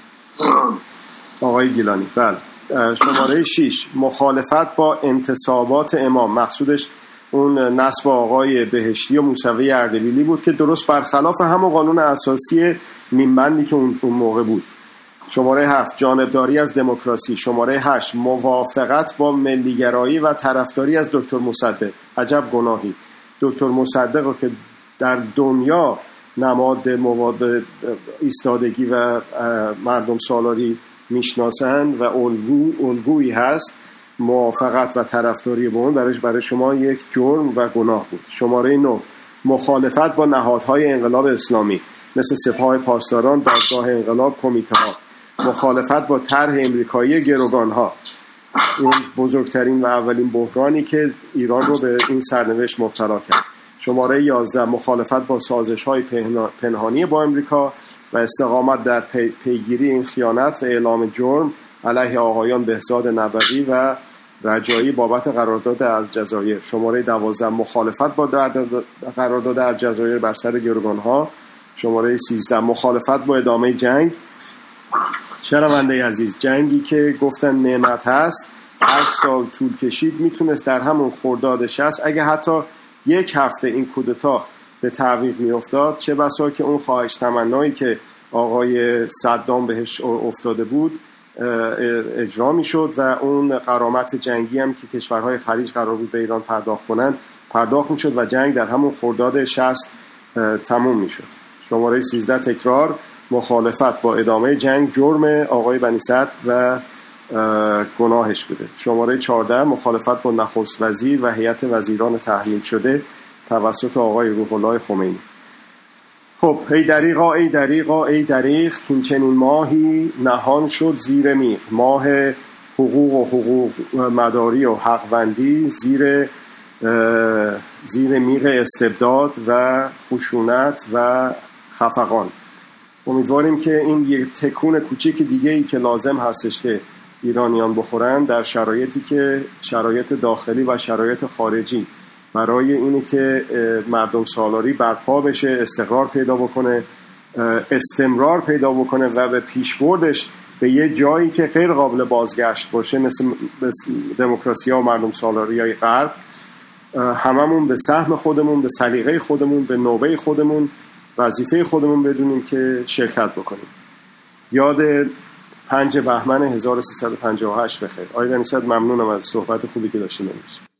آقای گیلانی. بله. شماره 6 مخالفت با انتصابات امام، مقصودش اون نصب آقای بهشتی و موسوی اردبیلی بود که درست برخلاف همون قانون اساسی نیمبندی که اون موقع بود. شماره 7 جانبداری از دموکراسی. شماره 8 موافقت با ملیگرایی و طرفداری از دکتر مصدق، عجب گناهی. دکتر مصدق رو که در دنیا نماد مواد ایستادگی و مردم سالاری میشناسند و الگویی هست، موافقت و طرفداری با اون برای شما یک جرم و گناه بود. شماره 9 مخالفت با نهادهای انقلاب اسلامی مثل سپاه پاسداران، دادگاه انقلاب، کمیته ها. مخالفت با طرح امریکایی گروگانها، این بزرگترین و اولین بحرانی که ایران رو به این سرنوشت مبتلا کرد. شماره 11 مخالفت با سازش‌های پنهانی با امریکا و استقامت در پیگیری این خیانت و اعلام جرم علیه آقایان بهزاد نبوی و رجایی بابت قرارداد الجزایر. شماره 12 مخالفت با قرارداد الجزایر بر سر گروگان‌ها. شماره 13 مخالفت با ادامه جنگ. شنونده عزیز، جنگی که گفتن نعمت هست 8 سال طول کشید، میتونست در همون خرداد 60 اگه حتی یک هفته این کودتا به تعویق میافتاد، چه بسا که اون خواهش تمنایی که آقای صدام بهش افتاده بود اجرا میشد و اون غرامت جنگی هم که کشورهای خلیج قرار بود به ایران پرداخت میشد و جنگ در همون خرداد 60 تموم میشد. شماره 13 تکرار مخالفت با ادامه جنگ جرم آقای بنی صدر و گناهش بوده. شماره 14 مخالفت با نخست وزیر و هیئت وزیران تحمیل شده توسط آقای روح الله خمینی. خب ای دریغا ای دریغا ای دریغ این چنین ماهی نهان شد زیر میغ، ماه حقوق و حقوق مداری و حقوندی زیر میغ استبداد و خشونت و خفقان. امیدواریم که این یک تکون کوچیک دیگه ای که لازم هستش که ایرانیان بخورن در شرایطی که شرایط داخلی و شرایط خارجی برای اینه که مردم سالاری برپا بشه، استقرار پیدا بکنه، استمرار پیدا بکنه و به پیشبردش به یه جایی که غیر قابل بازگشت باشه، مثل دموکراسی ها و مردم سالاری های غرب، هممون به سهم خودمون، به سلیقه خودمون، به نوبه خودمون، وظیفه خودمون بدونیم که شرکت بکنیم. یاد 5 بهمن 1358 بخیر. آقای بنی صدر، ممنونم از صحبت خوبی که داشتیم امروز.